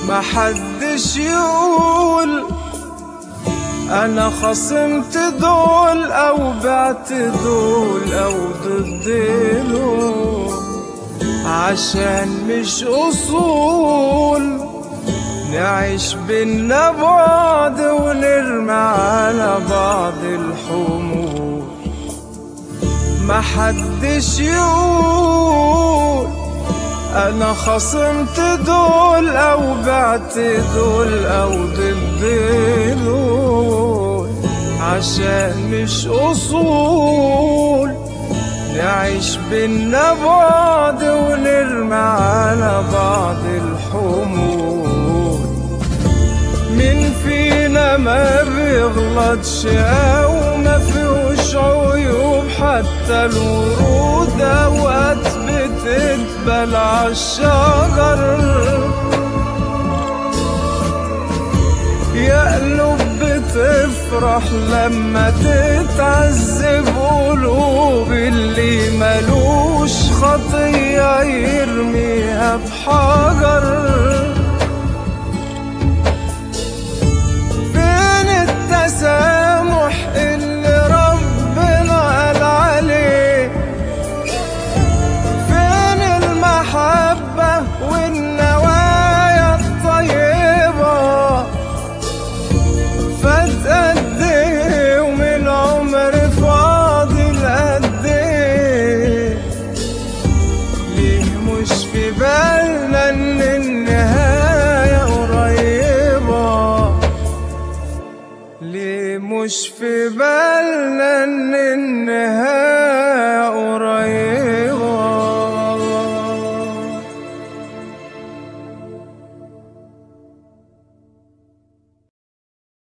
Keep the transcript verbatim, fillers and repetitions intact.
محدش يقول انا خصمت دول او بعت دول او ضد دول، عشان مش اصول نعيش بينا بعض ونرمي على بعض الحمول. محدش يقول انا خصمت دول او بعت دول او ضد دول، عشان مش اصول نعيش بينا بعض ونرمي على بعض الحمول. مين فينا ما بيغلطش او ما فيهوش عيوب؟ حتى الورود اوقات بتدبل عالشجر، يا قلوب بتفرح لما تتعذب قلوب اللي ملوش خطية يرميها بحجر. فين التسامح اللي ربنا قال عليه؟ فين المحبة والنوايا الطيبة؟ فات قد ايه ومن عمر فاضل قد ايه؟ ليه مش في بالنا ان النهاية قريبة؟ ليه مش في بالنا ان النهاية قريبة؟